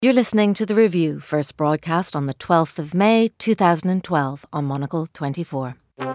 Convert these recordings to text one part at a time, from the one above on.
You're listening to The Review, first broadcast on the 12th of May 2012 on Monocle 24.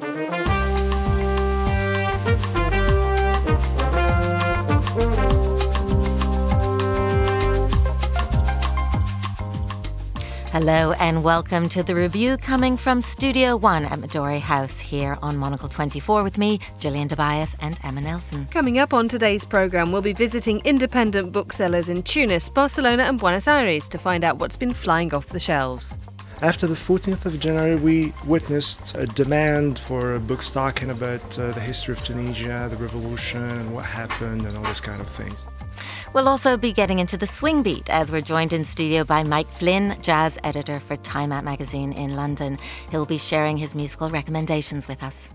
Hello and welcome to The Review, coming from Studio One at Midori House here on Monocle 24 with me, Gillian Tobias and Emma Nelson. Coming up on today's programme, we'll be visiting independent booksellers in Tunis, Barcelona and Buenos Aires to find out what's been flying off the shelves. After the 14th of January, we witnessed a demand for books talking about the history of Tunisia, the revolution, and what happened, and all those kind of things. We'll also be getting into the swing beat as we're joined in studio by Mike Flynn, jazz editor for Time Out magazine in London. He'll be sharing his musical recommendations with us.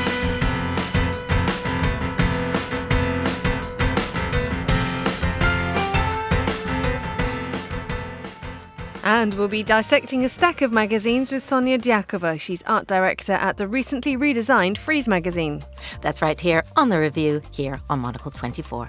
And we'll be dissecting a stack of magazines with Sonia Dyakova. She's art director at the recently redesigned Frieze magazine. That's right, here on The Review, here on Monocle 24.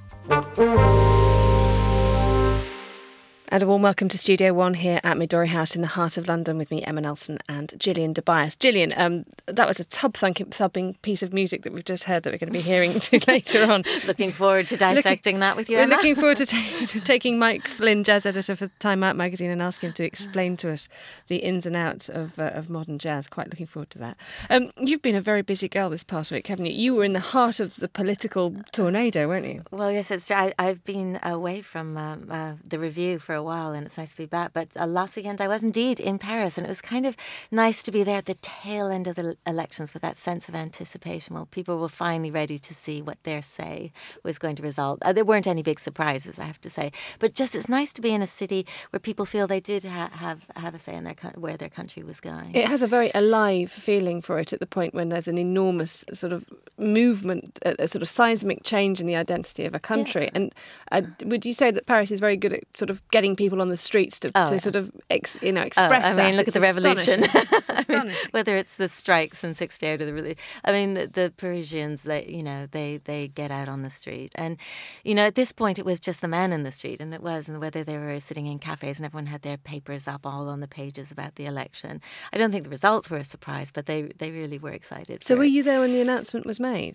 And a warm welcome to Studio One here at Midori House in the heart of London with me, Emma Nelson and Gillian Tobias. Gillian, that was a tub-thumping piece of music that we've just heard that we're going to be hearing to later on. Looking forward to dissecting that with you, Emma. We're looking forward to taking Mike Flynn, jazz editor for Time Out magazine, and asking him to explain to us the ins and outs of modern jazz. Quite looking forward to that. You've been a very busy girl this past week, haven't you? You were in the heart of the political tornado, weren't you? Well, yes, it's true. I've been away from The Review for a while, and it's nice to be back. But last weekend I was indeed in Paris, and it was kind of nice to be there at the tail end of the elections with that sense of anticipation. Well, people were finally ready to see what their say was going to result. There weren't any big surprises, I have to say. But just it's nice to be in a city where people feel they did have a say in where their country was going. It has a very alive feeling for it at the point when there's an enormous sort of movement, a sort of seismic change in the identity of a country. Yeah. And would you say that Paris is very good at sort of getting people on the streets to sort of express that? I mean, look at the revolution. It's astonishing. Whether it's the strikes in '68 or the Parisians, they get out on the street, and at this point it was just the men in the street, and whether they were sitting in cafes and everyone had their papers up all on the pages about the election. I don't think the results were a surprise, but they really were excited. So were you there when the announcement was made?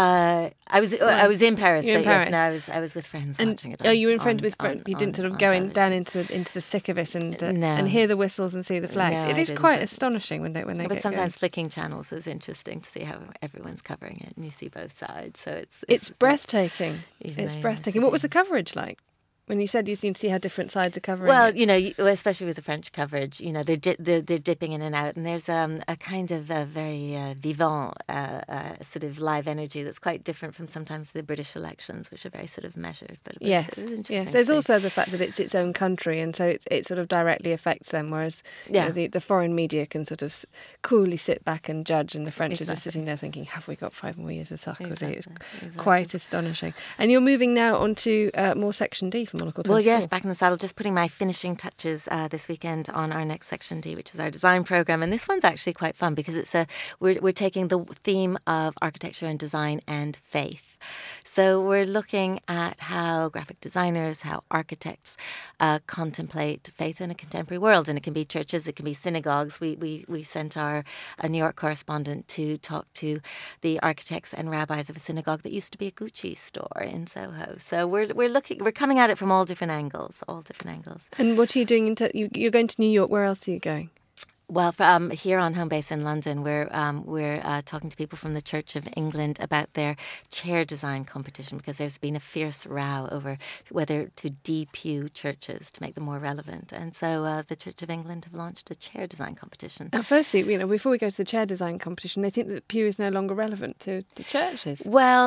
I was in Paris, but Paris. Yes, I was with friends watching it. You were in friends with friends. You didn't sort of go down into the thick of it and hear the whistles and see the flags. No, it is quite astonishing when they but sometimes flicking channels is interesting to see how everyone's covering it, and you see both sides. So it's breathtaking. It's breathtaking. What was the coverage like? When you said you seem to see how different sides are covering it. Especially with the French coverage, they're dipping in and out, and there's a kind of a very vivant sort of live energy that's quite different from sometimes the British elections, which are very sort of measured. But it was interesting. Yes. There's also the fact that it's its own country, and so it sort of directly affects them, whereas the foreign media can sort of coolly sit back and judge, and the French are just sitting there thinking, have we got 5 more years of Sarkozy? Exactly. It's quite astonishing. And you're moving now on to more Section D. Well, yes, back in the saddle, just putting my finishing touches this weekend on our next Section D, which is our design programme. And this one's actually quite fun because we're taking the theme of architecture and design and faith. So we're looking at how graphic designers, how architects contemplate faith in a contemporary world. And it can be churches, it can be synagogues. We sent our New York correspondent to talk to the architects and rabbis of a synagogue that used to be a Gucci store in Soho. So we're coming at it from all different angles. And what are you doing? You're going to New York. Where else are you going? Well, here on home base in London, we're talking to people from the Church of England about their chair design competition, because there's been a fierce row over whether to de-pew churches to make them more relevant. And so the Church of England have launched a chair design competition. Now, firstly, before we go to the chair design competition, they think that pew is no longer relevant to churches. Well,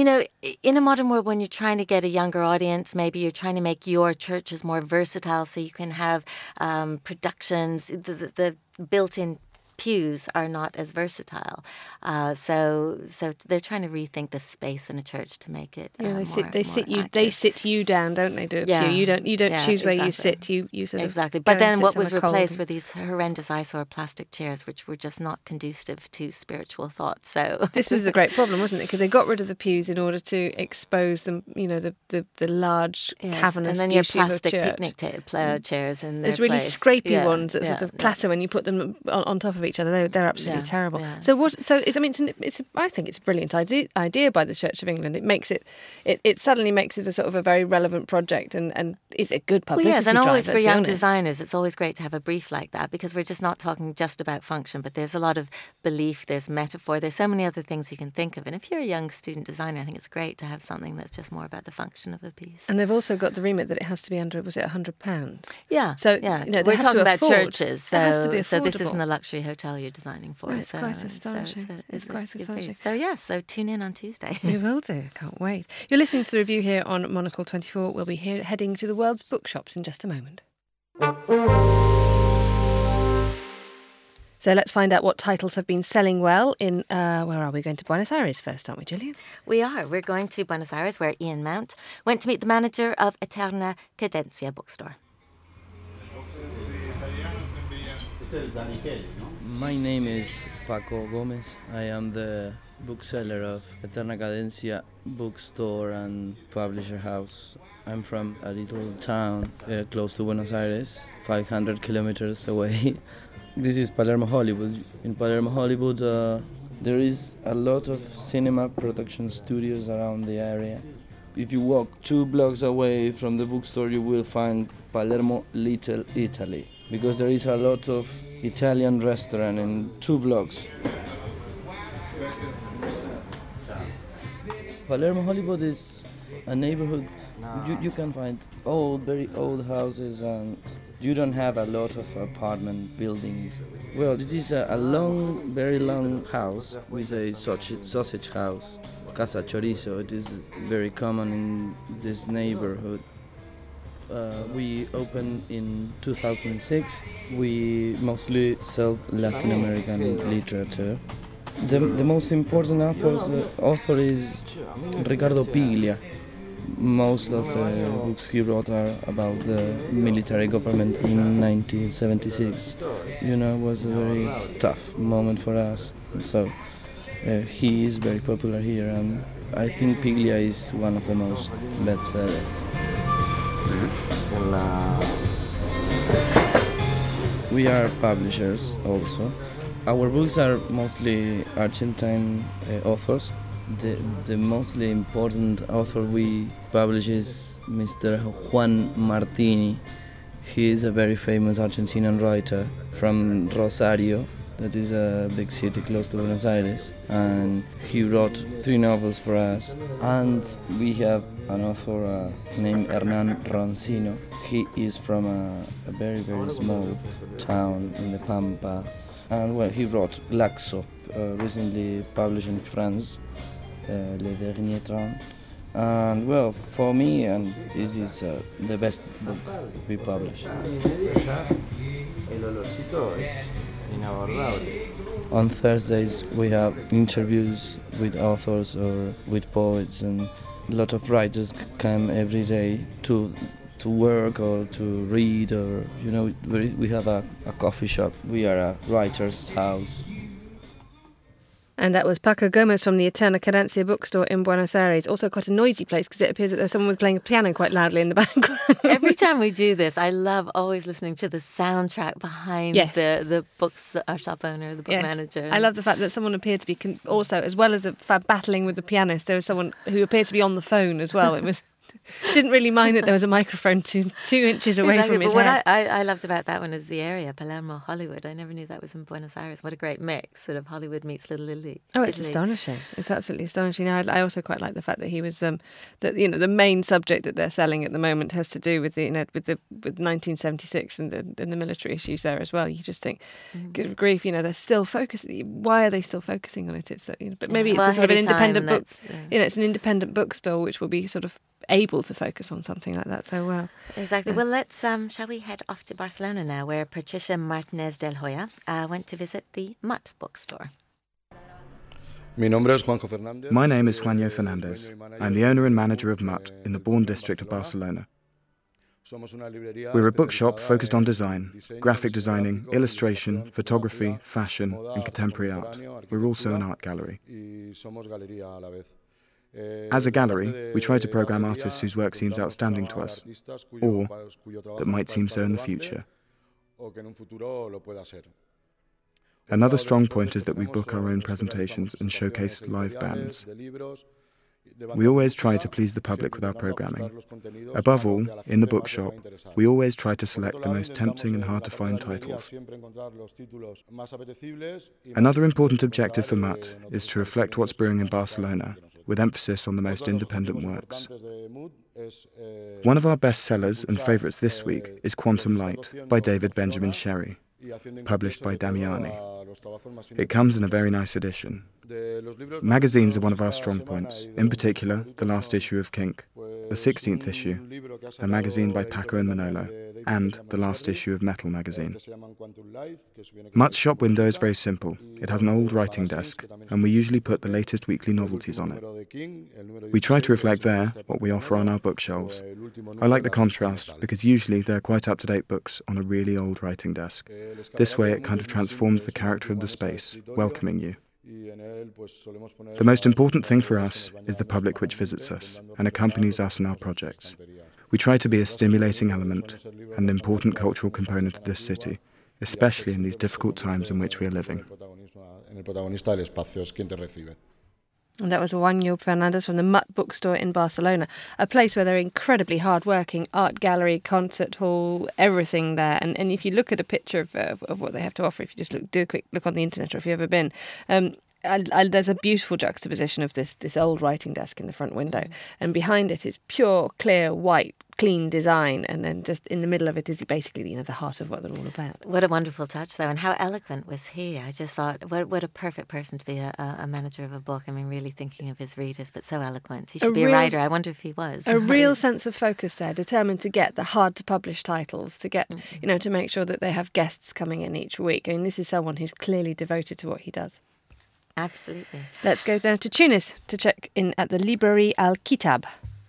in a modern world, when you're trying to get a younger audience, maybe you're trying to make your churches more versatile so you can have productions, the built-in pews are not as versatile. So they're trying to rethink the space in a church to make it. They sit you down, don't they? Do a pew? You don't choose where you sit. You sort of exactly. But then what was replaced were these horrendous eyesore plastic chairs, which were just not conducive to spiritual thought. So this was the great problem, wasn't it? Because they got rid of the pews in order to expose them, the large cavernous and then your plastic picnic chairs in there's really scrapey ones that sort of clatter when you put them on top of each other. They're absolutely terrible. Yeah. So what? So I think it's a brilliant idea by the Church of England. It makes it suddenly makes it a sort of a very relevant project, and it's a good publicity drive. And always for young designers, it's always great to have a brief like that, because we're just not talking just about function, but there's a lot of belief, there's metaphor, there's so many other things you can think of. And if you're a young student designer, I think it's great to have something that's just more about the function of a piece. And they've also got the remit that it has to be under, was it £100? Yeah. So we're talking about churches, so it has to be affordable. So this isn't a luxury hotel you're designing for. It's quite astonishing. It's quite astonishing. So tune in on Tuesday. We will do. Can't wait. You're listening to the review here on Monocle 24. We'll be heading to the world's bookshops in just a moment. So let's find out what titles have been selling well in, where are we going to? Buenos Aires first, aren't we, Gillian? We are. We're going to Buenos Aires, where Ian Mount went to meet the manager of Eterna Cadencia bookstore. My name is Paco Gomez. I am the bookseller of Eterna Cadencia bookstore and publisher house. I'm from a little town close to Buenos Aires, 500 kilometers away. This is Palermo Hollywood. In Palermo Hollywood, there is a lot of cinema production studios around the area. If you walk 2 blocks away from the bookstore, you will find Palermo Little Italy, because there is a lot of Italian restaurant in 2 blocks. Palermo Hollywood is a neighborhood. You can find very old houses, and you don't have a lot of apartment buildings. Well, it is a long, very long house with a sausage house, Casa Chorizo. It is very common in this neighborhood. We opened in 2006. We mostly sell Latin American literature. The most important author is Ricardo Piglia. Most of the books he wrote are about the military government in 1976. It was a very tough moment for us. So he is very popular here, and I think Piglia is one of the most bestsellers. We are publishers also. Our books are mostly Argentine authors. The mostly important author we publish is Mr. Juan Martini. He is a very famous Argentinian writer from Rosario, that is a big city close to Buenos Aires, and he wrote 3 novels for us. And we have an author named Hernán Roncino. He is from a very, very small town in the Pampa, and he wrote Glaxo, recently published in France, Le Dernier Train. And for me, and this is the best book we publish. On Thursdays we have interviews with authors or with poets, and a lot of writers come every day to work or to read, or we have a coffee shop. We are a writer's house. And that was Paco Gomez from the Eterna Cadencia bookstore in Buenos Aires. Also quite a noisy place, because it appears that there's someone playing a piano quite loudly in the background. Every time we do this, I love always listening to the soundtrack behind the bookshop owner, the book manager. I love the fact that someone appeared to be also, as well as battling with the pianist, there was someone who appeared to be on the phone as well. It was didn't really mind that there was a microphone 2 inches away from his head. What I loved about that one is the area, Palermo, Hollywood. I never knew that was in Buenos Aires. What a great mix, sort of Hollywood meets Little Italy. Oh, it's astonishing. It's absolutely astonishing. I also quite like the fact that he was the main subject that they're selling at the moment has to do with with 1976 and the military issues there as well. You just think, good grief, they're still focusing. Why are they still focusing on it? It's but maybe it's a sort of an independent book. It's an independent bookstore which will be sort of able to focus on something like that so well. Exactly. Well, let's shall we head off to Barcelona now, where Patricia Martinez del Hoya went to visit the Mutt bookstore. My name is Juanjo Fernandez. I'm the owner and manager of Mutt in the Born district of Barcelona. We're a bookshop focused on design, graphic designing, illustration, photography, fashion, and contemporary art. We're also an art gallery. As a gallery, we try to program artists whose work seems outstanding to us, or that might seem so in the future. Another strong point is that we book our own presentations and showcase live bands. We always try to please the public with our programming. Above all, in the bookshop, we always try to select the most tempting and hard-to-find titles. Another important objective for Mutt is to reflect what's brewing in Barcelona, with emphasis on the most independent works. One of our best sellers and favourites this week is Quantum Light by David Benjamin Sherry, published by Damiani. It comes in a very nice edition. Magazines are one of our strong points, in particular the last issue of Kink, the 16th issue, a magazine by Paco and Manolo, and the last issue of Metal magazine. Mutt's shop window is very simple. It has an old writing desk, and we usually put the latest weekly novelties on it. We try to reflect there what we offer on our bookshelves. I like the contrast, because usually they're quite up-to-date books on a really old writing desk. This way it kind of transforms the character of the space, welcoming you. The most important thing for us is the public which visits us and accompanies us in our projects. We try to be a stimulating element, an important cultural component of this city, especially in these difficult times in which we are living. And that was Juanjo Fernandez from the Mutt bookstore in Barcelona, a place where they're incredibly hard-working, art gallery, concert hall, everything there. And if you look at a picture of what they have to offer, if you just do a quick look on the internet, or if you've ever been, there's a beautiful juxtaposition of this old writing desk in the front window, and behind it is pure, clear, white, clean design, and then just in the middle of it is basically the heart of what they're all about. What a wonderful touch, though, and how eloquent was he? I just thought, what a perfect person to be a manager of a book. I mean, really thinking of his readers, but so eloquent. He should be a writer. I wonder if he was. A real sense of focus there, determined to get the hard-to-publish titles, to get, to make sure that they have guests coming in each week. I mean, this is someone who's clearly devoted to what he does. Absolutely. Let's go down to Tunis to check in at the Librairie Al Kitab.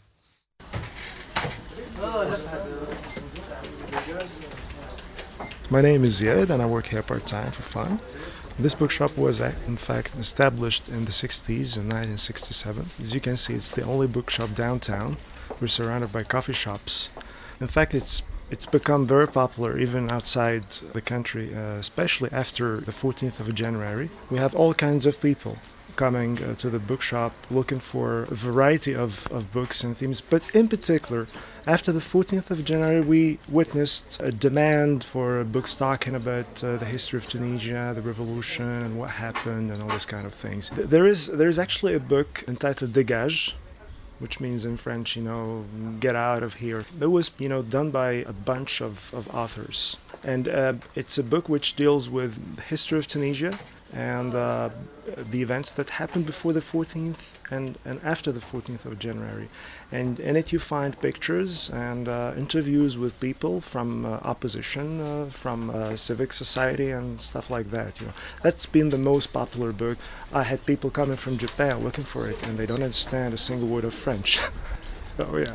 My name is Ziad and I work here part-time for fun. This bookshop was in fact established in the 60s in 1967. As you can see, it's the only bookshop downtown. We're surrounded by coffee shops. In fact, it's become very popular even outside the country, especially after the 14th of January. We have all kinds of people coming to the bookshop looking for a variety of books and themes. But in particular, after the 14th of January, we witnessed a demand for books talking about the history of Tunisia, the revolution, and what happened, and all those kind of things. There's actually a book entitled Dégage, which means in French, get out of here. It was, done by a bunch of authors. And it's a book which deals with the history of Tunisia and the events that happened before the 14th and after the 14th of January. And in it you find pictures and interviews with people from opposition, from civic society and stuff like that. That's been the most popular book. I had people coming from Japan looking for it and they don't understand a single word of French. So yeah.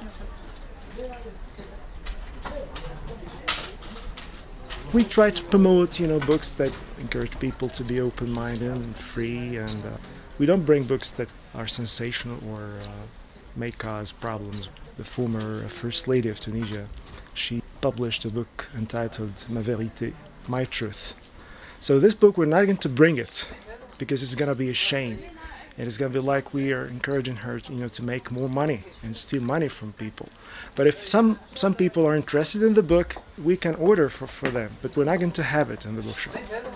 We try to promote, books that encourage people to be open-minded and free, and we don't bring books that are sensational or may cause problems. The former First Lady of Tunisia, she published a book entitled Ma Vérité, My Truth. So this book, we're not going to bring it because it's going to be a shame. And it's going to be like we are encouraging her, to make more money and steal money from people. But if some people are interested in the book, we can order for them. But we're not going to have it in the bookshop.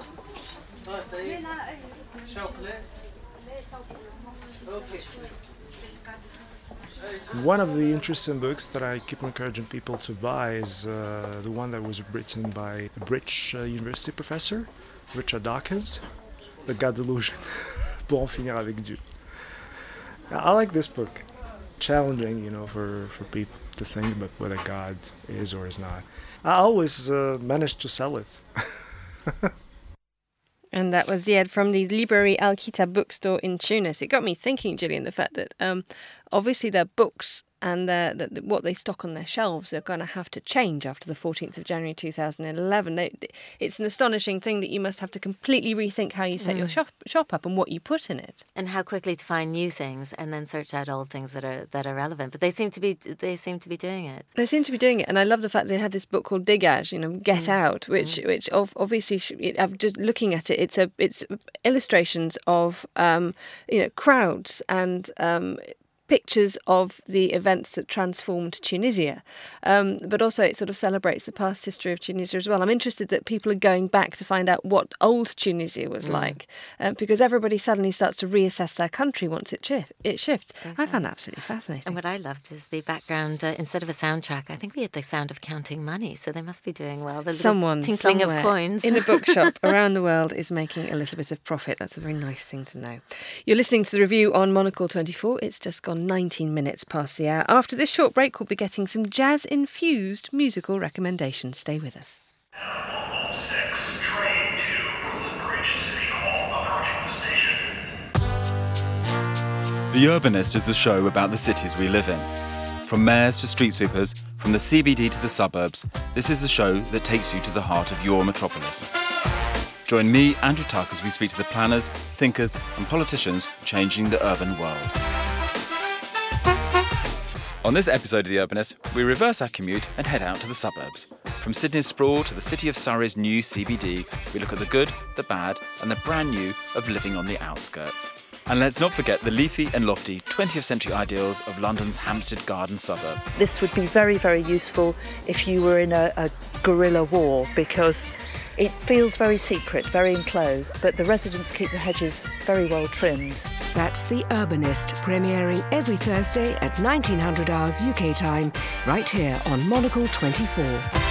One of the interesting books that I keep encouraging people to buy is the one that was written by a British university professor, Richard Dawkins, The God Delusion. Pour en finir avec Dieu. I like this book. challenging, for people to think about what a god is or is not. I always manage to sell it. And that was Ziad from the Librairie Al Kitab bookstore in Tunis. It got me thinking, Gillian, the fact that obviously their books and what they stock on their shelves are going to have to change after the 14th of January 2011. It's an astonishing thing that you must have to completely rethink how you set your shop up and what you put in it. And how quickly to find new things and then search out old things that are relevant. But they seem to be doing it. They seem to be doing it, and I love the fact they had this book called Dégage, Get Out, which obviously, just looking at it, it's illustrations of crowds and pictures of the events that transformed Tunisia. But also it sort of celebrates the past history of Tunisia as well. I'm interested that people are going back to find out what old Tunisia was like, because everybody suddenly starts to reassess their country once it shifts. I found that absolutely fascinating. And what I loved is the background, instead of a soundtrack, I think we had the sound of counting money, so they must be doing well. The Someone tinkling of coins in a bookshop around the world is making a little bit of profit. That's a very nice thing to know. You're listening to the review on Monocle 24. It's just gone 19 minutes past the hour. After this short break, we'll be getting some jazz-infused musical recommendations. Stay with us. Local 6, train to Brooklyn Bridge City Hall, approaching the station. The Urbanist is the show about the cities we live in. From mayors to street sweepers, from the CBD to the suburbs, this is the show that takes you to the heart of your metropolis. Join me, Andrew Tuck, as we speak to the planners, thinkers and politicians changing the urban world. On this episode of The Urbanist, we reverse our commute and head out to the suburbs. From Sydney's sprawl to the city of Surrey's new CBD, we look at the good, the bad and the brand new of living on the outskirts. And let's not forget the leafy and lofty 20th century ideals of London's Hampstead Garden suburb. This would be very, very useful if you were in a guerrilla war, because it feels very secret, very enclosed, but the residents keep the hedges very well trimmed. That's The Urbanist, premiering every Thursday at 1900 hours UK time, right here on Monocle 24.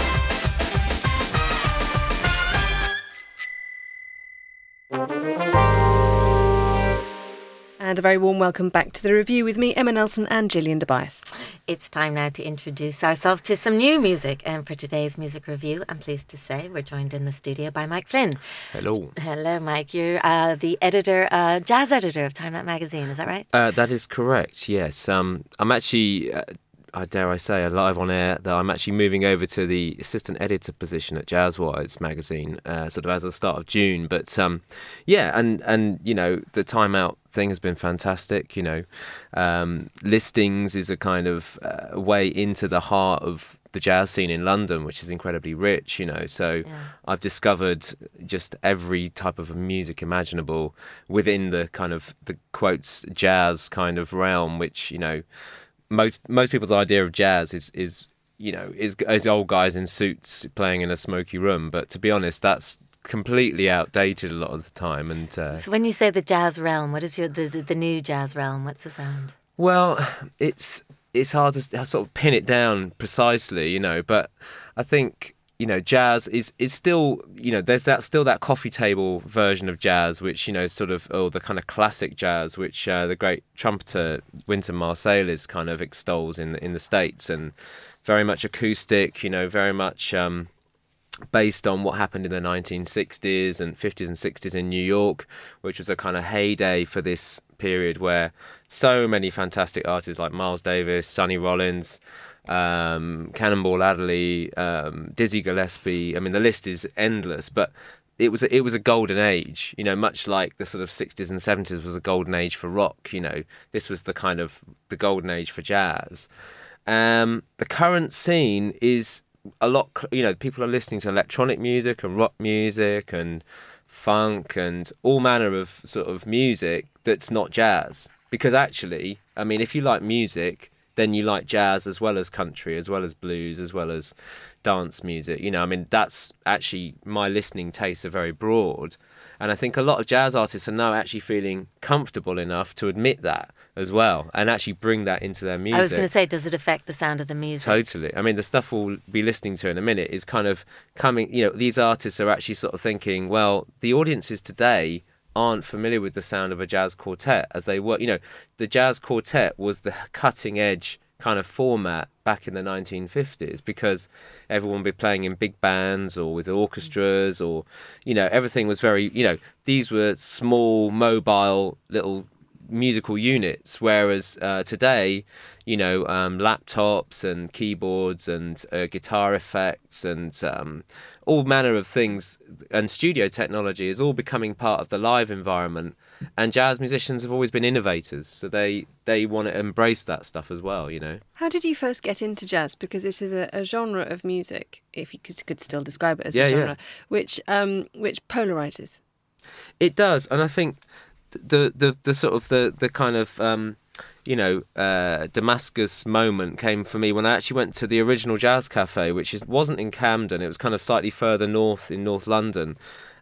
And a very warm welcome back to the review with me, Emma Nelson and Gillian Tobias. It's time now to introduce ourselves to some new music. And for today's music review, I'm pleased to say we're joined in the studio by Mike Flynn. Hello. Hello, Mike. You're the editor, jazz editor of Time Out magazine, is that right? That is correct, yes. I'm actually, dare I say, live on air, that I'm actually moving over to the assistant editor position at Jazzwise magazine, sort of as the start of June. But and the Time Out thing has been fantastic. Listings is a kind of way into the heart of the jazz scene in London, which is incredibly rich, so I've discovered just every type of music imaginable within the kind of the quotes jazz kind of realm, which most people's idea of jazz is old guys in suits playing in a smoky room, but to be honest, that's completely outdated a lot of the time. And so when you say the jazz realm, what is the new jazz realm? What's the sound? Well, it's hard to sort of pin it down precisely, but I think jazz is still, there's still that coffee table version of jazz, which sort of the kind of classic jazz, which the great trumpeter Wynton Marsalis kind of extols in the States, and very much acoustic, very much based on what happened in the 1960s and 50s and 60s in New York, which was a kind of heyday for this period where so many fantastic artists like Miles Davis, Sonny Rollins, Cannonball Adderley, Dizzy Gillespie, I mean the list is endless, but it was a golden age, much like the sort of 60s and 70s was a golden age for rock. This was the kind of the golden age for jazz. The current scene is a lot, people are listening to electronic music and rock music and funk and all manner of sort of music that's not jazz. Because actually, I mean, if you like music, then you like jazz as well as country, as well as blues, as well as dance music. That's actually, my listening tastes are very broad. And I think a lot of jazz artists are now actually feeling comfortable enough to admit that as well and actually bring that into their music. I was going to say, does it affect the sound of the music? Totally. I mean, the stuff we'll be listening to in a minute is kind of coming, these artists are actually sort of thinking, well, the audiences today aren't familiar with the sound of a jazz quartet, as they were. The jazz quartet was the cutting edge kind of format back in the 1950s, because everyone would be playing in big bands or with orchestras, or everything was very, these were small, mobile little musical units, whereas today, laptops and keyboards and guitar effects and all manner of things and studio technology is all becoming part of the live environment. And jazz musicians have always been innovators, so they want to embrace that stuff as well, How did you first get into jazz? Because this is a genre of music, if you could still describe it as a genre, which polarizes. It does, and I think the sort of the kind of Damascus moment came for me when I actually went to the original Jazz Cafe, which wasn't in Camden. It was kind of slightly further north in North London.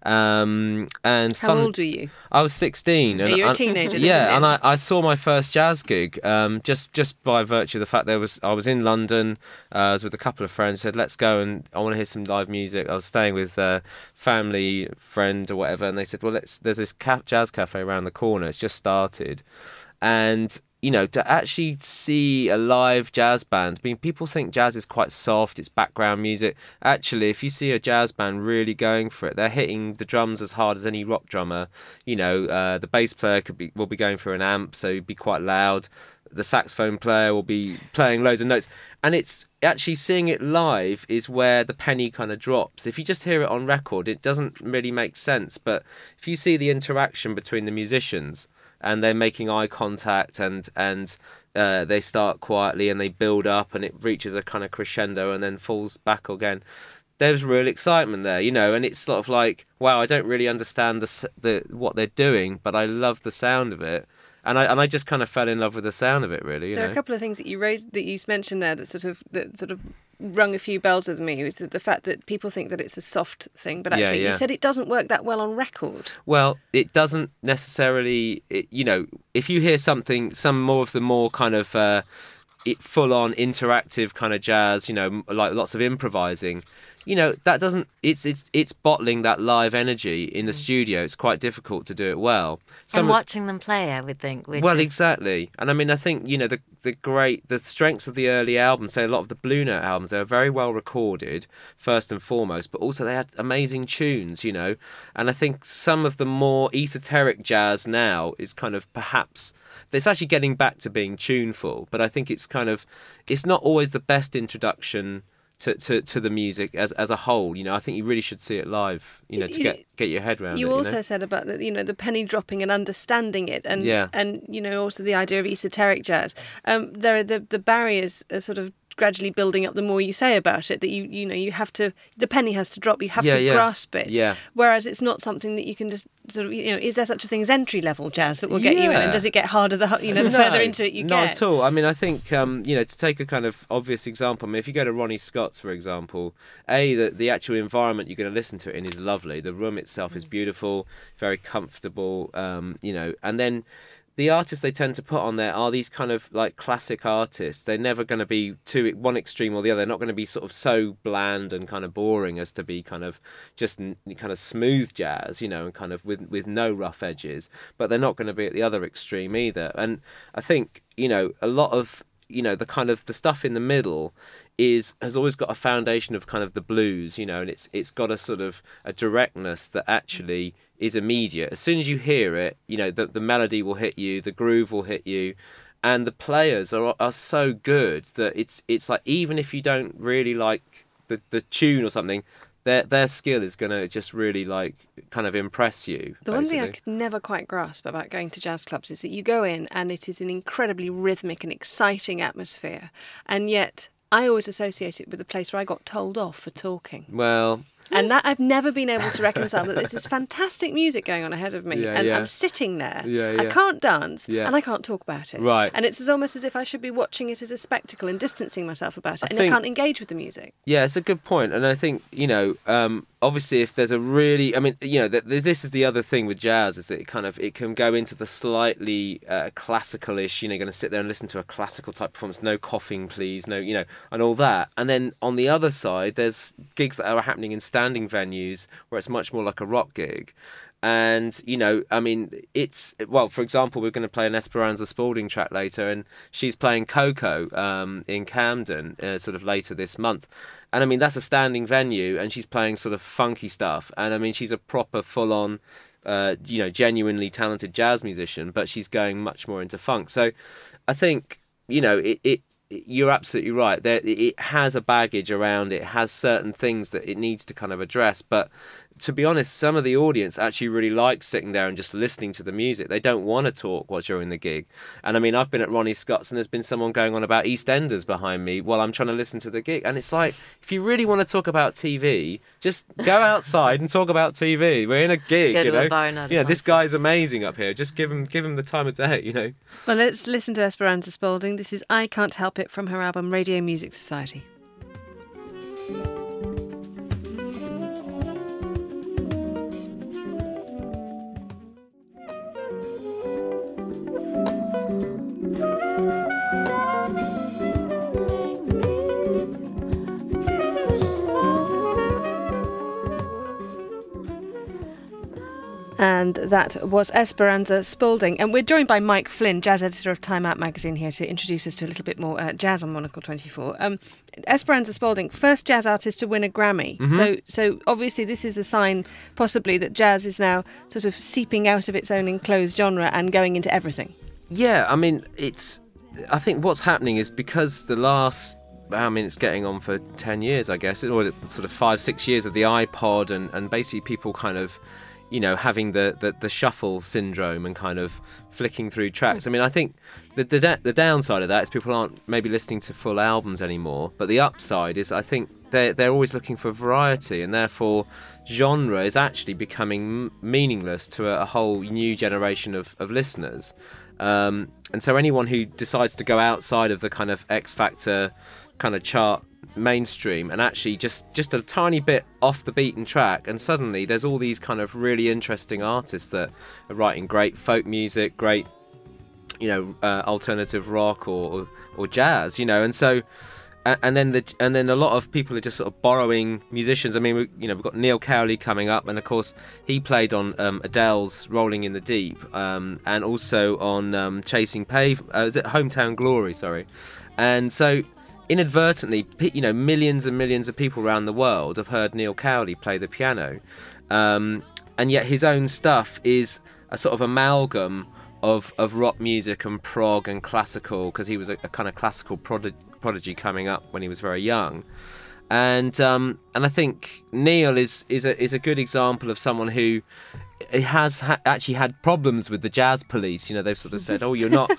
And how old were you? I was 16. And you're a teenager. Yeah, and I saw my first jazz gig just by virtue of the fact I was in London. I was with a couple of friends. Said, let's go, and I want to hear some live music. I was staying with a family friend or whatever, and they said, well, there's this jazz cafe around the corner. It's just started, and to actually see a live jazz band. I mean, people think jazz is quite soft, it's background music. Actually, if you see a jazz band really going for it, they're hitting the drums as hard as any rock drummer. The bass player will be going through an amp, so it'd be quite loud. The saxophone player will be playing loads of notes. And it's actually seeing it live is where the penny kind of drops. If you just hear it on record, it doesn't really make sense. But if you see the interaction between the musicians, and they're making eye contact, and they start quietly and they build up, and it reaches a kind of crescendo and then falls back again. There's real excitement there, and it's sort of like, wow, I don't really understand the what they're doing, but I love the sound of it. And I just kind of fell in love with the sound of it, really. There are a couple of things that you raised, that you mentioned there, that sort of rung a few bells with me. Is the fact that people think that it's a soft thing, but actually you said it doesn't work that well on record. Well, it doesn't necessarily. If you hear some more of the more kind of full-on interactive kind of jazz, like lots of improvising. That doesn't. It's bottling that live energy in the studio. It's quite difficult to do it well. And watching them play, I would think. Exactly. And I mean, I think the strengths of the early albums. Say a lot of the Blue Note albums, they were very well recorded first and foremost, but also they had amazing tunes. And I think some of the more esoteric jazz now is kind of perhaps. It's actually getting back to being tuneful, but I think it's not always the best introduction to the music as a whole. I think you really should see it live, to get your head around it. You also said about the penny dropping and understanding it, and also the idea of esoteric jazz. There are the barriers are sort of gradually building up the more you say about it, that you have to, the penny has to drop, you have to grasp it, whereas it's not something that you can just sort of, is there such a thing as entry level jazz that will get you in, and does it get harder the further into it you get? Not at all. I mean, I think to take a kind of obvious example, I mean, if you go to Ronnie Scott's, for example, the actual environment you're going to listen to it in is lovely. The room itself is beautiful, very comfortable, and then the artists they tend to put on there are these kind of like classic artists. They're never going to be one extreme or the other. They're not going to be sort of so bland and kind of boring as to be kind of just kind of smooth jazz, and kind of with no rough edges. But they're not going to be at the other extreme either. And I think, a lot of, the kind of the stuff in the middle has always got a foundation of kind of the blues, and it's got a sort of a directness that actually is immediate. As soon as you hear it, the melody will hit you, the groove will hit you, and the players are so good that it's like, even if you don't really like the tune or something, their skill is going to just really like kind of impress you. The one thing I could never quite grasp about going to jazz clubs is that you go in and it is an incredibly rhythmic and exciting atmosphere, and yet I always associate it with a place where I got told off for talking. Well, And that I've never been able to reconcile, that this is fantastic music going on ahead of me, I'm sitting there, I can't dance, and I can't talk about it. Right. And it's almost as if I should be watching it as a spectacle and distancing myself about it, I can't engage with the music. Yeah, it's a good point. And I think, obviously if there's a really, this is the other thing with jazz, is that it can go into the slightly classical-ish, you're going to sit there and listen to a classical type performance, no coughing please, no, and all that. And then on the other side, there's gigs that are happening in standing venues where it's much more like a rock gig. And, you know, I mean, it's, well, for example, we're going to play an Esperanza Spalding track later, and she's playing Coco in Camden sort of later this month. And I mean, that's a standing venue, and she's playing sort of funky stuff. And I mean, she's a proper full-on, you know, genuinely talented jazz musician, but she's going much more into funk. So I think, you know, you're absolutely right. It has a baggage around it, has certain things that it needs to kind of address. But to be honest, some of the audience actually really like sitting there and just listening to the music. They don't want to talk while during the gig. And I mean, I've been at Ronnie Scott's and there's been someone going on about EastEnders behind me while I'm trying to listen to the gig. And it's like, if you really want to talk about TV, just go outside and talk about TV. We're in a gig, Go you to know. a bar, not a Yeah, this concert. guy's amazing up here. Just give him the time of day, you know. Well, let's listen to Esperanza Spalding. This is I Can't Help It from her album Radio Music Society. And that was Esperanza Spalding. And we're joined by Mike Flynn, jazz editor of Time Out magazine, here to introduce us to a little bit more jazz on Monocle 24. Esperanza Spalding, first jazz artist to win a Grammy. Mm-hmm. So obviously this is a sign, possibly, that jazz is now sort of seeping out of its own enclosed genre and going into everything. Yeah, I mean, I think what's happening is because it's getting on for 10 years, I guess, or sort of 5-6 years of the iPod and basically people kind of, you know, having the shuffle syndrome and kind of flicking through tracks. I mean, I think the downside of that is people aren't maybe listening to full albums anymore, but the upside is I think they're always looking for variety, and therefore genre is actually becoming meaningless to a whole new generation of listeners. And so anyone who decides to go outside of the kind of X Factor kind of chart mainstream and actually just a tiny bit off the beaten track, and suddenly there's all these kind of really interesting artists that are writing great folk music, great, you know, alternative rock or jazz, you know. And so and then a lot of people are just sort of borrowing musicians. I mean, we've got Neil Cowley coming up, and of course he played on Adele's Rolling in the Deep, and also on Chasing is it Hometown Glory, sorry. And so inadvertently, you know, millions and millions of people around the world have heard Neil Cowley play the piano, and yet his own stuff is a sort of amalgam of rock music and prog and classical, because he was a kind of classical prodigy coming up when he was very young, and I think Neil is a good example of someone who has actually had problems with the jazz police. You know, they've sort of said, "Oh, you're not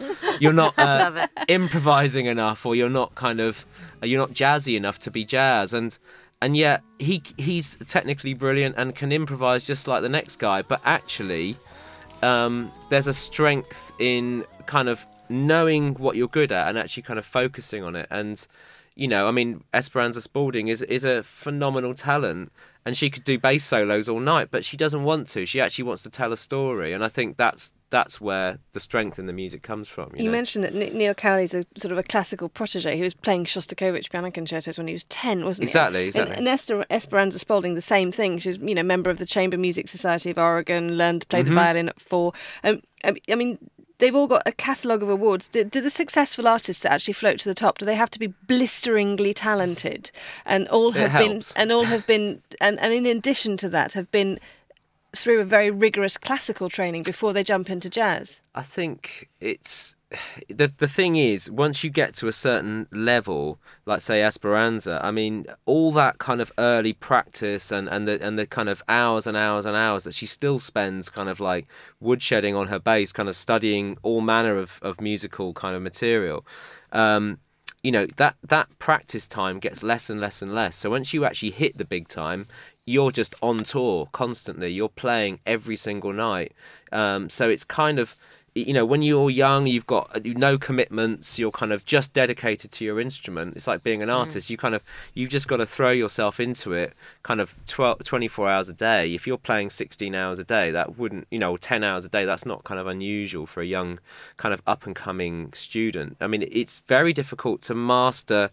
improvising enough, or you're not jazzy enough to be jazz," and yet he's technically brilliant and can improvise just like the next guy. But actually, there's a strength in kind of knowing what you're good at and actually kind of focusing on it. And you know, I mean, Esperanza Spalding is a phenomenal talent, and she could do bass solos all night, but she doesn't want to. She actually wants to tell a story, and I think that's where the strength in the music comes from. You know? Mentioned that Neil Cowley's a sort of a classical protege. He was playing Shostakovich piano concertos when he was 10, wasn't he? Exactly. And Esperanza Spalding, the same thing. She was, you know, member of the Chamber Music Society of Oregon, learned to play the violin at 4. I mean, they've all got a catalogue of awards. Do the successful artists that actually float to the top, do they have to be blisteringly talented? And all have been, and in addition to that, have been through a very rigorous classical training before they jump into jazz? I think it's the thing is, once you get to a certain level, like say Esperanza, I mean, all that kind of early practice and the kind of hours and hours and hours that she still spends kind of like woodshedding on her bass, kind of studying all manner of musical kind of material. You know, that practice time gets less and less and less. So once you actually hit the big time, you're just on tour constantly. You're playing every single night. So it's kind of, you know, when you're young, you've got no commitments. You're kind of just dedicated to your instrument. It's like being an artist. You've just got to throw yourself into it kind of 24 hours a day. If you're playing 16 hours a day, that wouldn't, you know, 10 hours a day, that's not kind of unusual for a young kind of up and coming student. I mean, it's very difficult to master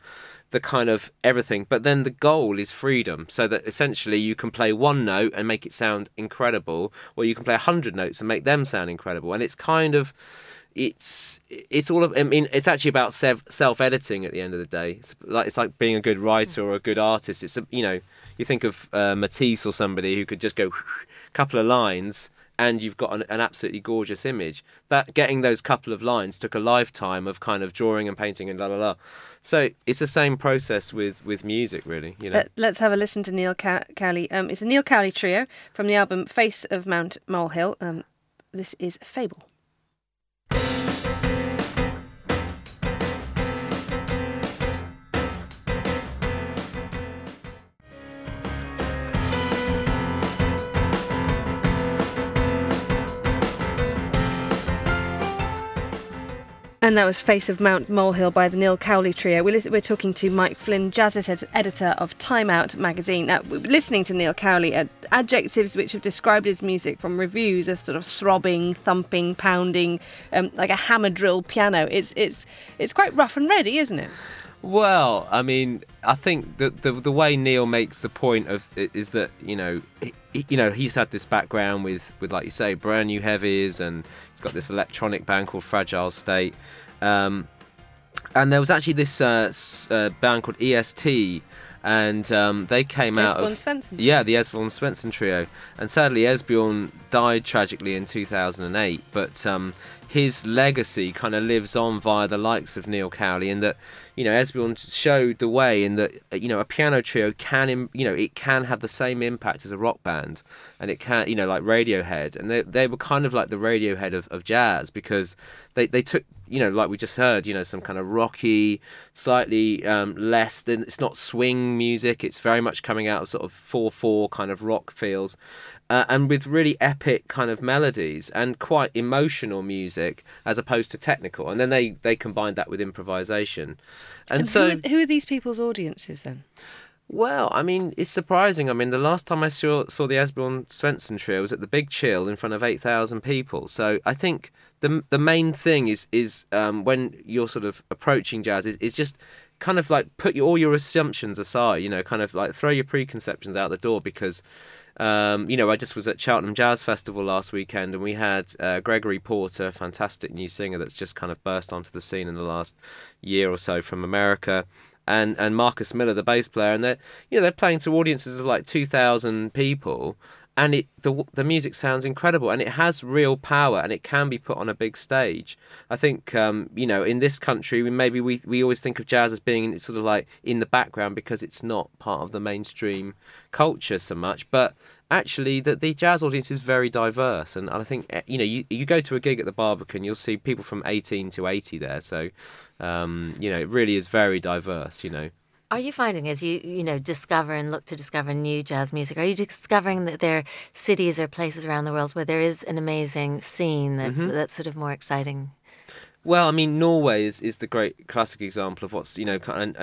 the kind of everything. But then the goal is freedom, so that essentially you can play one note and make it sound incredible, or you can play 100 notes and make them sound incredible. And it's kind of, it's all of, I mean, it's actually about self-editing at the end of the day. It's like being a good writer or a good artist. It's you think of Matisse or somebody who could just go a couple of lines and you've got an absolutely gorgeous image. That getting those couple of lines took a lifetime of kind of drawing and painting and la la la. So it's the same process with music, really. Let's have a listen to Neil Cowley. It's a Neil Cowley trio from the album Face of Mount Molehill. This is Fable. And that was Face of Mount Molehill by the Neil Cowley Trio. We're talking to Mike Flynn, jazz editor of Time Out magazine. We're listening to Neil Cowley, adjectives which have described his music from reviews as sort of throbbing, thumping, pounding, like a hammer drill piano. It's quite rough and ready, isn't it? Well, I mean, I think the way Neil makes the point of it is that he's had this background with like you say, brand new heavies, and he's got this electronic band called Fragile State, and there was actually this band called EST, and they came out of the Esbjorn Svensson trio, and sadly Esbjorn died tragically in 2008, but his legacy kind of lives on via the likes of Neil Cowley, in that Esbjorn showed the way in that a piano trio can it can have the same impact as a rock band, and it can like Radiohead, and they were kind of like the Radiohead of jazz, because they took like we just heard some kind of rocky, slightly less than, it's not swing music, it's very much coming out of sort of 4/4 kind of rock feels, and with really epic kind of melodies and quite emotional music as opposed to technical, and then they combined that with improvisation. And so who are these people's audiences then? Well, I mean, it's surprising. I mean, the last time I saw the Esbjorn Svensson trio was at the Big Chill in front of 8,000 people. So I think the main thing is when you're sort of approaching jazz is just kind of like put all your assumptions aside, kind of like throw your preconceptions out the door, because I just was at Cheltenham Jazz Festival last weekend, and we had Gregory Porter, a fantastic new singer that's just kind of burst onto the scene in the last year or so from America, and Marcus Miller, the bass player, and they're playing to audiences of like 2,000 people, and the music sounds incredible, and it has real power, and it can be put on a big stage. I think in this country we always think of jazz as being sort of like in the background because it's not part of the mainstream culture so much, but actually the jazz audience is very diverse, and I think you go to a gig at the Barbican, you'll see people from 18 to 80 there, so it really is very diverse. Are you finding, as you discover and look to discover new jazz music, are you discovering that there are cities or places around the world where there is an amazing scene that's sort of more exciting? Well, I mean, Norway is the great classic example of what's, they've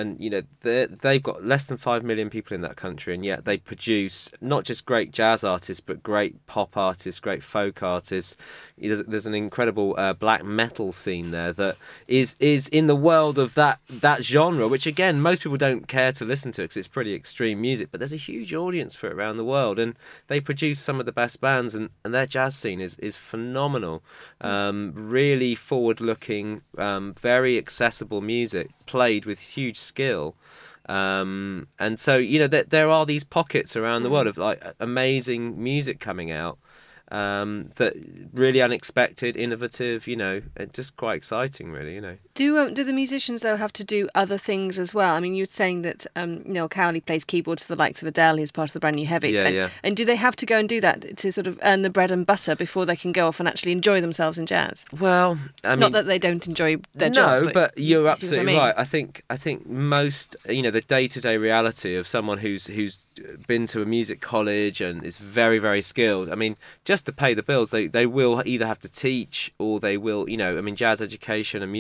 got less than 5 million people in that country, and yet they produce not just great jazz artists, but great pop artists, great folk artists. There's an incredible black metal scene there that is in the world of that genre, which again, most people don't care to listen to because it's pretty extreme music, but there's a huge audience for it around the world, and they produce some of the best bands, and their jazz scene is phenomenal. Really forward-looking, very accessible music played with huge skill, and so there are these pockets around the world of like amazing music coming out, that really unexpected, innovative, just quite exciting, really. Do the musicians though have to do other things as well? I mean, you're saying that Neil Cowley plays keyboards for the likes of Adele, who's part of the Brand New Heavies, and do they have to go and do that to sort of earn the bread and butter before they can go off and actually enjoy themselves in jazz? Well, I mean, not that they don't enjoy their job. No, but you're absolutely right. I think most, the day-to-day reality of someone who's been to a music college and is very, very skilled, I mean, just to pay the bills, they will either have to teach, or they will, jazz education and music education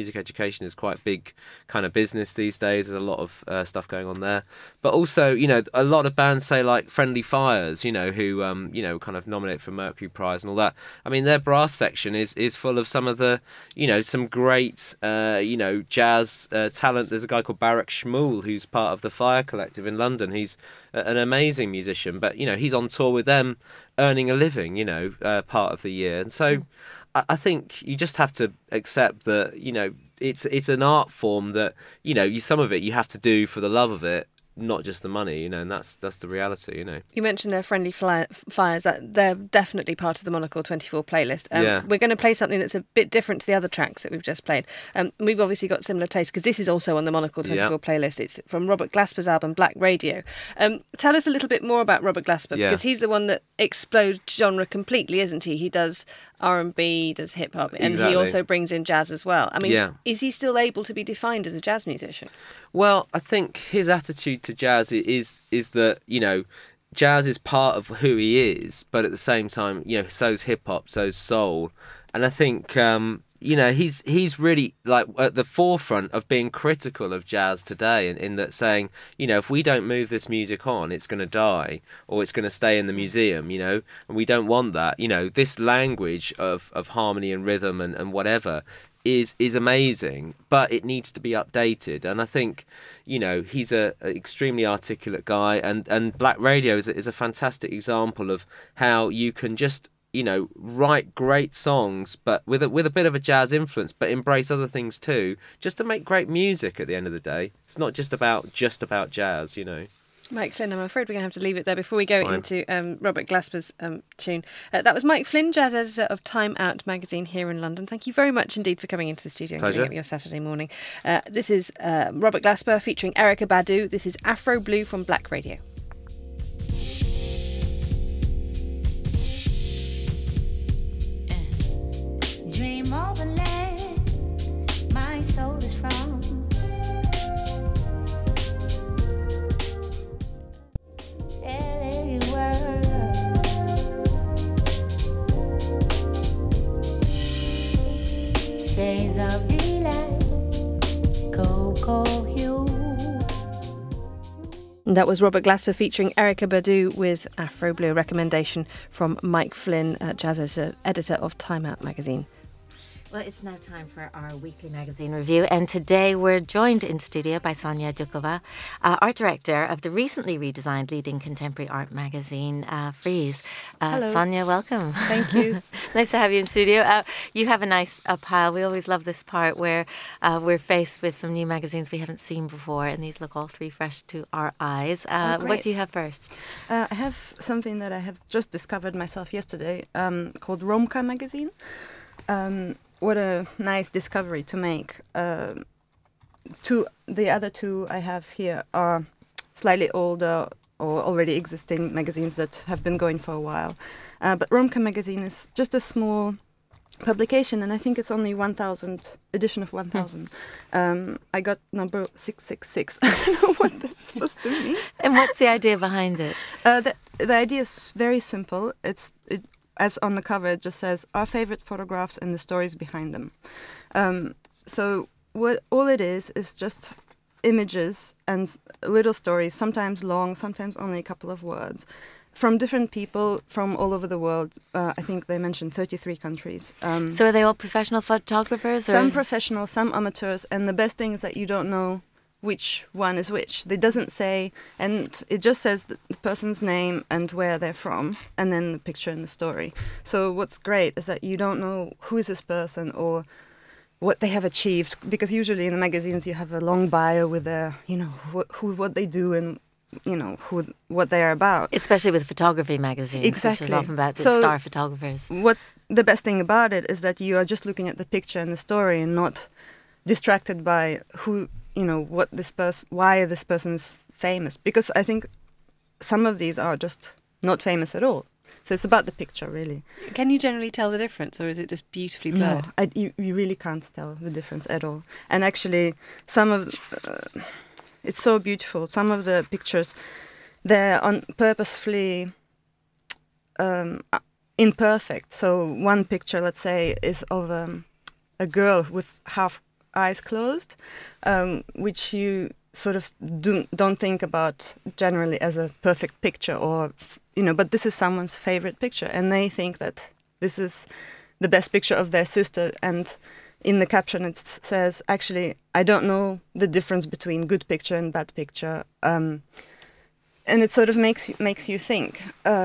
education is quite big kind of business these days. There's a lot of stuff going on there. But also, you know, a lot of bands say like Friendly Fires, you know, who, you know, kind of nominate for Mercury Prize and all that. I mean, their brass section is full of some of the, you know, some great, you know, jazz talent. There's a guy called Barak Shmuel who's part of the Fire Collective in London. He's an amazing musician, but, you know, he's on tour with them earning a living, you know, part of the year. And so I think you just have to accept that, you know, it's an art form that, you know, some of it you have to do for the love of it, not just the money, you know, and that's the reality, you know. You mentioned their Friendly Fires, that they're definitely part of the Monocle 24 playlist. We're going to play something that's a bit different to the other tracks that we've just played. We've obviously got similar tastes because this is also on the Monocle 24 playlist. It's from Robert Glasper's album Black Radio. Tell us a little bit more about Robert Glasper, because he's the one that explodes genre completely, isn't he? He does R&B, does hip-hop, and he also brings in jazz as well. I mean, is he still able to be defined as a jazz musician? Well, I think his attitude to jazz is that, you know, jazz is part of who he is, but at the same time, you know, so's hip-hop, so's soul. And I think, you know, he's really like at the forefront of being critical of jazz today, in that saying, you know, if we don't move this music on, it's going to die, or it's going to stay in the museum, you know, and we don't want that. You know, this language of harmony and rhythm and whatever is amazing, but it needs to be updated. And I think, you know, he's a extremely articulate guy, and Black Radio is a fantastic example of how you can just, you know, write great songs, but with a bit of a jazz influence, but embrace other things too, just to make great music at the end of the day. It's not just about jazz, you know. Mike Flynn, I'm afraid we're going to have to leave it there before we go into Robert Glasper's tune. That was Mike Flynn, jazz editor of Time Out magazine here in London. Thank you very much indeed for coming into the studio and giving up your Saturday morning. This is Robert Glasper featuring Erykah Badu. This is Afro Blue from Black Radio. Dream of a land my soul is from. Shades of delight, cocoa hue. That was Robert Glasper featuring Erykah Badu with Afro Blue, a recommendation from Mike Flynn, jazz editor of Time Out magazine. Well, it's now time for our weekly magazine review, and today we're joined in studio by Sonia Dukova, art director of the recently redesigned leading contemporary art magazine, Frieze. Hello. Sonia, welcome. Thank you. Nice to have you in studio. You have a nice pile. We always love this part where we're faced with some new magazines we haven't seen before, and these look all three fresh to our eyes. What do you have first? I have something that I have just discovered myself yesterday, called Romka magazine. What a nice discovery to make. The other two I have here are slightly older or already existing magazines that have been going for a while. But Romka magazine is just a small publication, and I think it's only 1,000, edition of 1,000. I got number 666. I don't know what that's supposed to mean. And what's the idea behind it? The idea is very simple. As on the cover, it just says our favorite photographs and the stories behind them. So what all it is just images and little stories, sometimes long, sometimes only a couple of words, from different people from all over the world. I think they mentioned 33 countries. So are they all professional photographers? Some professional, some amateurs, and the best thing is that you don't know which one is which. It doesn't say, and it just says the person's name and where they're from, and then the picture and the story. So what's great is that you don't know who is this person or what they have achieved, because usually in the magazines you have a long bio with their, you know, what they do and, you know, what they are about. Especially with photography magazines, exactly. Which is often about the star photographers. What the best thing about it is that you are just looking at the picture and the story and not distracted by who, you know, why this person is famous. Because I think some of these are just not famous at all. So it's about the picture, really. Can you generally tell the difference, or is it just beautifully blurred? No, you really can't tell the difference at all. And actually, some of it's so beautiful. Some of the pictures, they're purposefully imperfect. So one picture, let's say, is of a girl with half eyes closed, which you sort of don't think about generally as a perfect picture, or but this is someone's favorite picture, and they think that this is the best picture of their sister. And in the caption it says, actually, I don't know the difference between good picture and bad picture, and it sort of makes you think.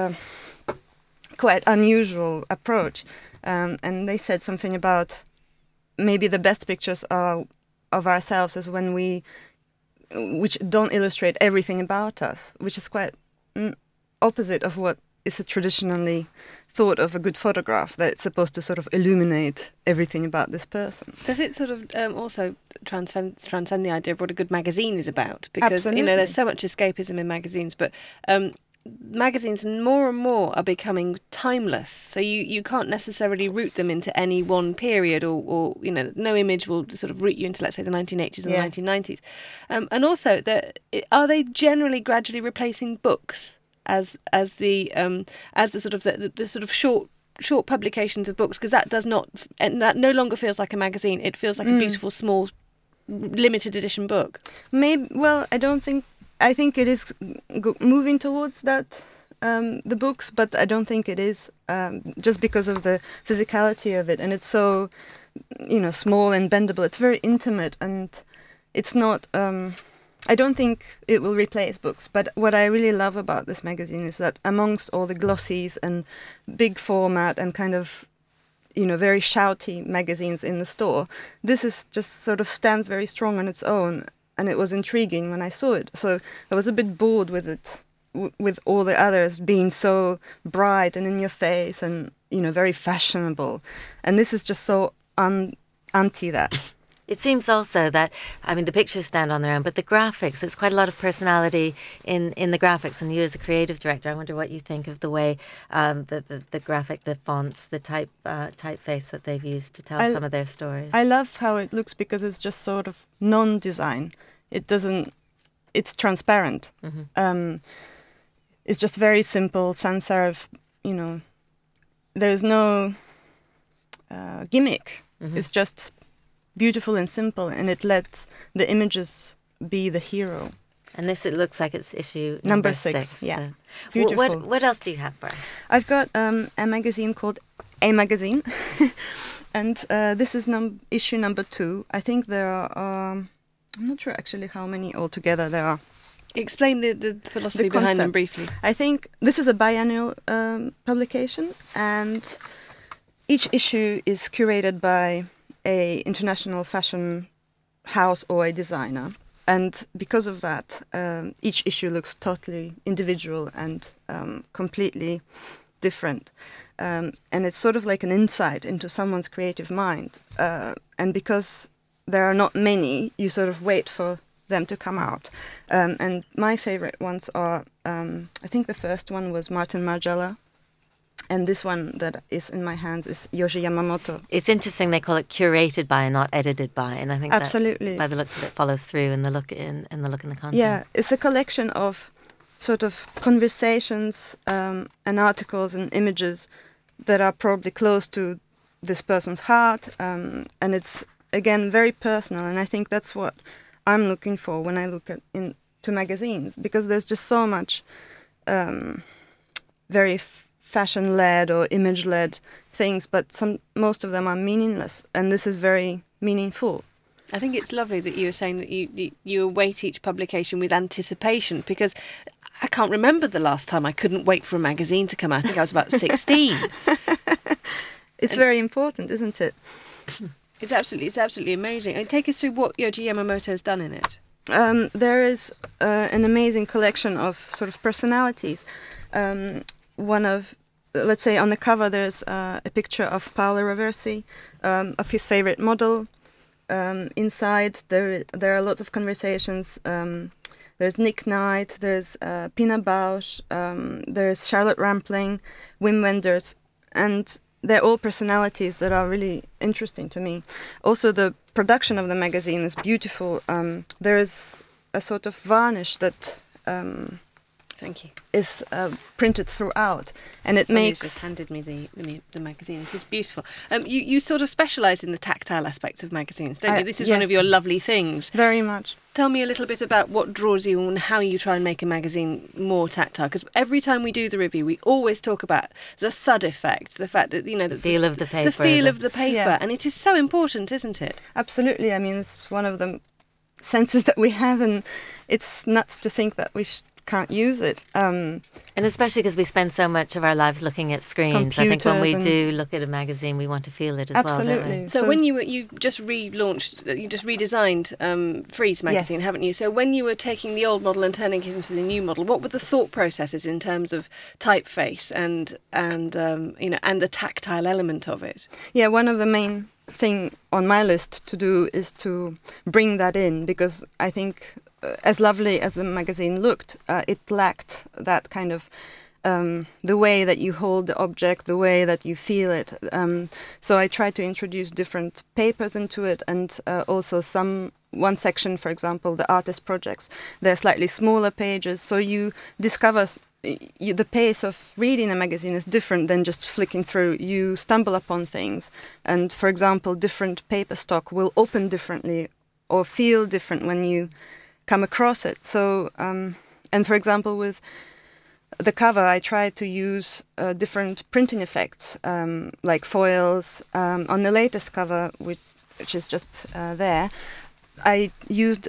Quite unusual approach, and they said something about maybe the best pictures are of ourselves as when which don't illustrate everything about us, which is quite opposite of what is traditionally thought of a good photograph, that it's supposed to sort of illuminate everything about this person. Does it sort of also transcend the idea of what a good magazine is about? Because Absolutely. There's so much escapism in magazines, but magazines more and more are becoming timeless, so you can't necessarily root them into any one period, or no image will sort of root you into, let's say, the 1980s and the 1990s. And also, are they generally gradually replacing books as the sort of the sort of short publications of books, because that no longer feels like a magazine. It feels like a beautiful small limited edition book. Maybe. Well, I think it is moving towards that, the books, but I don't think it is, just because of the physicality of it, and it's so, small and bendable. It's very intimate, and it's not. I don't think it will replace books. But what I really love about this magazine is that amongst all the glossies and big format and kind of, very shouty magazines in the store, this is just sort of stands very strong on its own. And it was intriguing when I saw it. So I was a bit bored with it, with all the others being so bright and in your face and, very fashionable. And this is just so anti that. It seems also that, the pictures stand on their own, but the graphics, there's quite a lot of personality in the graphics. And you as a creative director, I wonder what you think of the way the graphic, the fonts, the typeface that they've used to tell some of their stories. I love how it looks, because it's just sort of non-design. It's transparent. Mm-hmm. It's just very simple, sans serif, there's no gimmick. Mm-hmm. It's just beautiful and simple, and it lets the images be the hero. And this, it looks like it's issue number 6. Yeah, so. beautiful. What else do you have for us? I've got a magazine called A Magazine, and this is issue number 2. I think there are. I'm not sure actually how many altogether there are. Explain the philosophy behind them briefly. I think this is a biannual publication, and each issue is curated by a international fashion house or a designer, and because of that, each issue looks totally individual and completely different, and it's sort of like an insight into someone's creative mind, and because there are not many, you sort of wait for them to come out, and my favorite ones are, I think the first one was Martin Margiela, and this one that is in my hands is Yohji Yamamoto. It's interesting they call it curated by and not edited by, and I think absolutely, that, by the looks of it, follows through in the look in the content. Yeah, it's a collection of sort of conversations and articles and images that are probably close to this person's heart, and it's again very personal. And I think that's what I'm looking for when I look into magazines, because there's just so much very fashion-led or image-led things, but most of them are meaningless, and this is very meaningful. I think it's lovely that you were saying that you await each publication with anticipation, because I can't remember the last time I couldn't wait for a magazine to come out. I think I was about 16. It's very important, isn't it? It's absolutely amazing. And take us through what Yohji Yamamoto has done in it. There is an amazing collection of sort of personalities. Let's say on the cover there's a picture of Paolo Roversi, of his favorite model. Inside there are lots of conversations. There's Nick Knight, there's Pina Bausch, there's Charlotte Rampling, Wim Wenders, and they're all personalities that are really interesting to me. Also, the production of the magazine is beautiful. There is a sort of varnish that Thank you. is printed throughout, and it Sonya's makes. just handed me the magazine. This is beautiful. You sort of specialise in the tactile aspects of magazines, don't you? This is one of your lovely things. Very much. Tell me a little bit about what draws you and how you try and make a magazine more tactile. Because every time we do the review, we always talk about the thud effect, the fact that the feel of the paper, and it is so important, isn't it? Absolutely. I mean, it's one of the senses that we have, and it's nuts to think that we can't use it. And especially because we spend so much of our lives looking at screens. I think when we do look at a magazine, we want to feel it as well, don't we? So when you just redesigned Frieze magazine, haven't you? So when you were taking the old model and turning it into the new model, what were the thought processes in terms of typeface and the tactile element of it? Yeah, one of the main thing on my list to do is to bring that in, because I think as lovely as the magazine looked, it lacked that kind of the way that you hold the object, the way that you feel it. So I tried to introduce different papers into it, and also one section, for example, the artist projects. They're slightly smaller pages, so you discover the pace of reading a magazine is different than just flicking through. You stumble upon things, and for example, different paper stock will open differently or feel different when you come across it. So, and for example, with the cover, I tried to use different printing effects, like foils. On the latest cover, which is just there, I used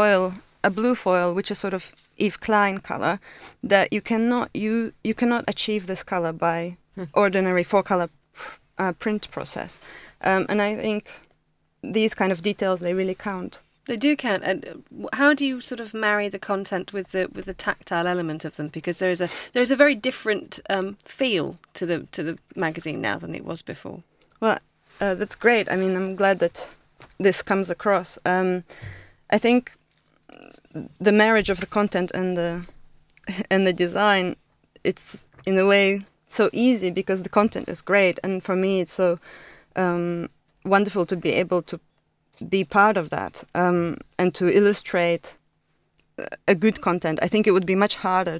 a blue foil, which is sort of Yves Klein color, that you cannot achieve this color by ordinary 4-color print process. And I think these kind of details, they really count. They do count. And how do you sort of marry the content with the tactile element of them? Because there is a very different feel to the magazine now than it was before. Well, that's great. I mean, I'm glad that this comes across. I think the marriage of the content and the design, it's in a way so easy because the content is great, and for me it's so wonderful to be able to be part of that and to illustrate a good content. I think it would be much harder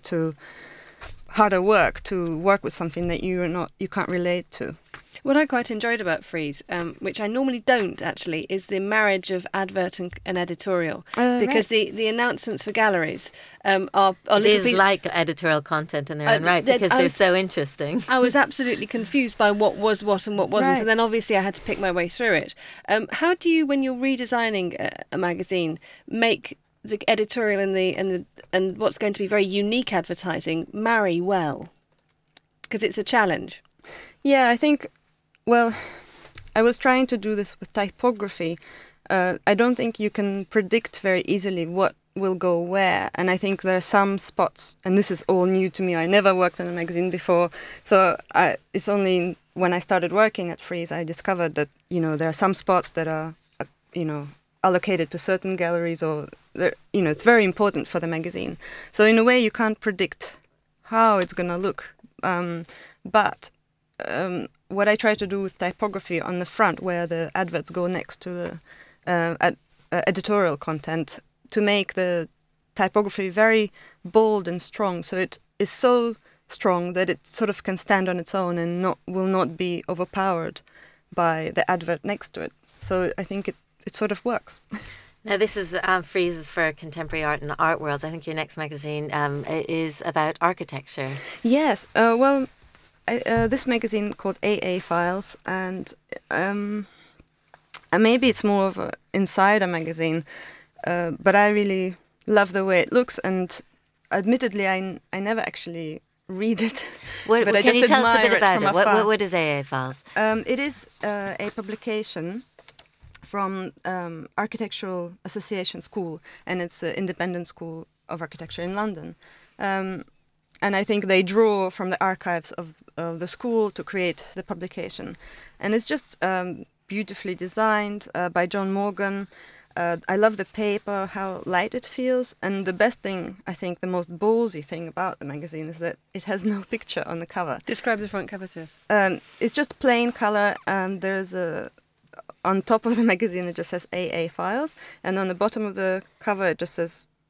work to work with something that you can't relate to. What I quite enjoyed about Frieze, which I normally don't actually, is the marriage of advert and editorial. Because the announcements for galleries are it is like editorial content in their own right, because they're so interesting. I was absolutely confused by what was what and what wasn't, Right. and then obviously I had to pick my way through it. How do you, when you're redesigning a magazine, make the editorial and what's going to be very unique advertising marry well? Because it's a challenge. Yeah, I think. Well, I was trying to do this with typography. I don't think you can predict very easily what will go where. And I think there are some spots, and this is all new to me. I never worked on a magazine before. So it's only when I started working at Frieze I discovered that, there are some spots that are, allocated to certain galleries, or, it's very important for the magazine. So in a way you can't predict how it's going to look. But what I try to do with typography on the front, where the adverts go next to the editorial content, to make the typography very bold and strong. So it is so strong that it sort of can stand on its own and will not be overpowered by the advert next to it. So I think it sort of works. Now, this is Frieze for Contemporary Art and Art Worlds. I think your next magazine is about architecture. Yes. This magazine called AA Files, and maybe it's more of an insider magazine, but I really love the way it looks, and admittedly I never actually read it. But I can just you tell us a bit admire about it? What is AA Files? It is a publication from Architectural Association School, and it's an independent school of architecture in London. And I think they draw from the archives of the school to create the publication. And it's just beautifully designed by John Morgan. I love the paper, how light it feels. And the best thing, I think, the most ballsy thing about the magazine is that it has no picture on the cover. Describe the front cover to us. It's just plain color. There's on top of the magazine, it just says AA Files. And on the bottom of the cover, it just says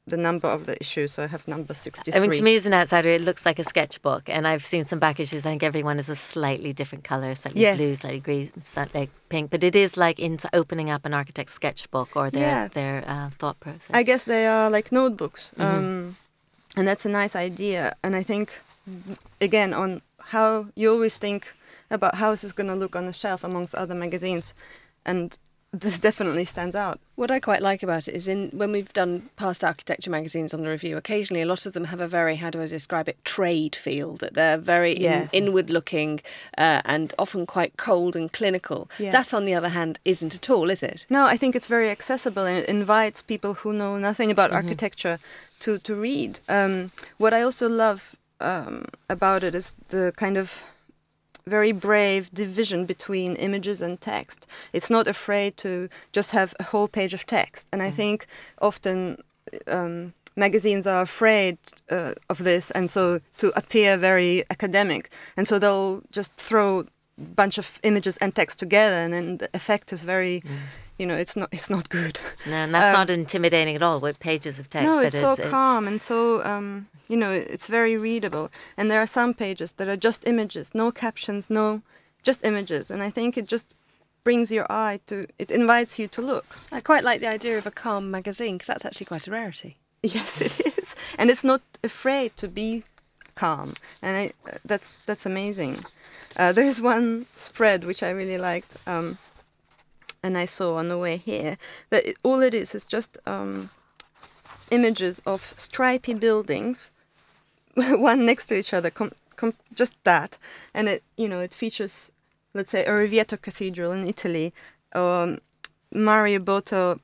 the number of the issue. So I have number 63. I mean, to me as an outsider, it looks like a sketchbook, and I've seen some back issues. I think everyone is a slightly different colour, slightly blue, slightly green, slightly pink. But it is like into opening up an architect's sketchbook or their thought process. I guess they are like notebooks, and that's a nice idea. And I think, again, on how you always think about how is this going to look on the shelf amongst other magazines, and this definitely stands out. What I quite like about it is when we've done past architecture magazines on the review, occasionally a lot of them have a very, how do I describe it, trade feel, that they're very inward looking and often quite cold and clinical. Yeah. That, on the other hand, isn't at all, is it? No, I think it's very accessible, and it invites people who know nothing about architecture to read. What I also love about it is the kind of very brave division between images and text. It's not afraid to just have a whole page of text. And I think often magazines are afraid of this, and so to appear very academic. And so they'll just throw a bunch of images and text together, and then the effect is very... it's not good. No, and that's not intimidating at all with pages of text. No, but it's so calm and so, it's very readable. And there are some pages that are just images, no captions, just images. And I think it just brings your eye it invites you to look. I quite like the idea of a calm magazine, because that's actually quite a rarity. Yes, it is. And it's not afraid to be calm. And that's amazing. There's one spread which I really liked, and I saw on the way here, that all it is just images of stripy buildings, one next to each other, just that. And it features, let's say, a Orvieto Cathedral in Italy, or Mario Boto.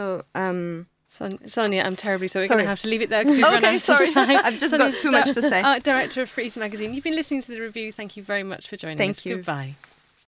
Sonia, I'm terribly sorry. We're going to have to leave it there because we've run out of time. I've just got too much to say. Director of Frieze Magazine. You've been listening to the review. Thank you very much for joining us. Thank you. Goodbye.